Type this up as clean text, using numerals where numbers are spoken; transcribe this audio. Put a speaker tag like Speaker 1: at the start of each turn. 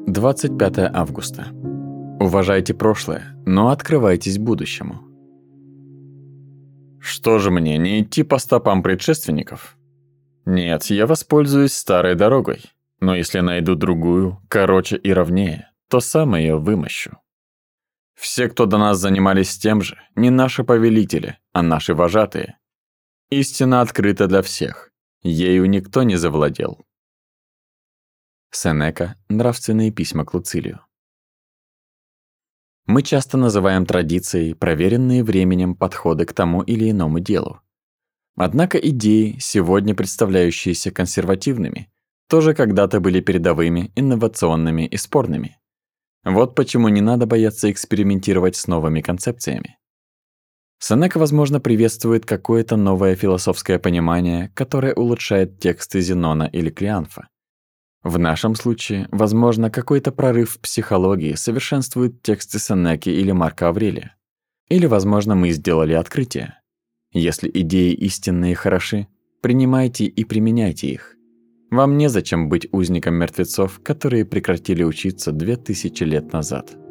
Speaker 1: 25 августа. Уважайте прошлое, но открывайтесь будущему. Что же мне, не идти по стопам предшественников? Нет, я воспользуюсь старой дорогой, но если найду другую, короче и ровнее, то сам ее вымощу. Все, кто до нас занимались тем же, не наши повелители, а наши вожатые. Истина открыта для всех, ею никто не завладел. Сенека. Нравственные письма к Луцилию. Мы часто называем традицией проверенные временем подходы к тому или иному делу. Однако идеи, сегодня представляющиеся консервативными, тоже когда-то были передовыми, инновационными и спорными. Вот почему не надо бояться экспериментировать с новыми концепциями. Сенека, возможно, приветствует какое-то новое философское понимание, которое улучшает тексты Зенона или Клеанфа. В нашем случае, возможно, какой-то прорыв в психологии совершенствует тексты Сенеки или Марка Аврелия. Или, возможно, мы сделали открытие. Если идеи истинные хороши, принимайте и применяйте их. Вам незачем быть узником мертвецов, которые прекратили учиться 2000 лет назад.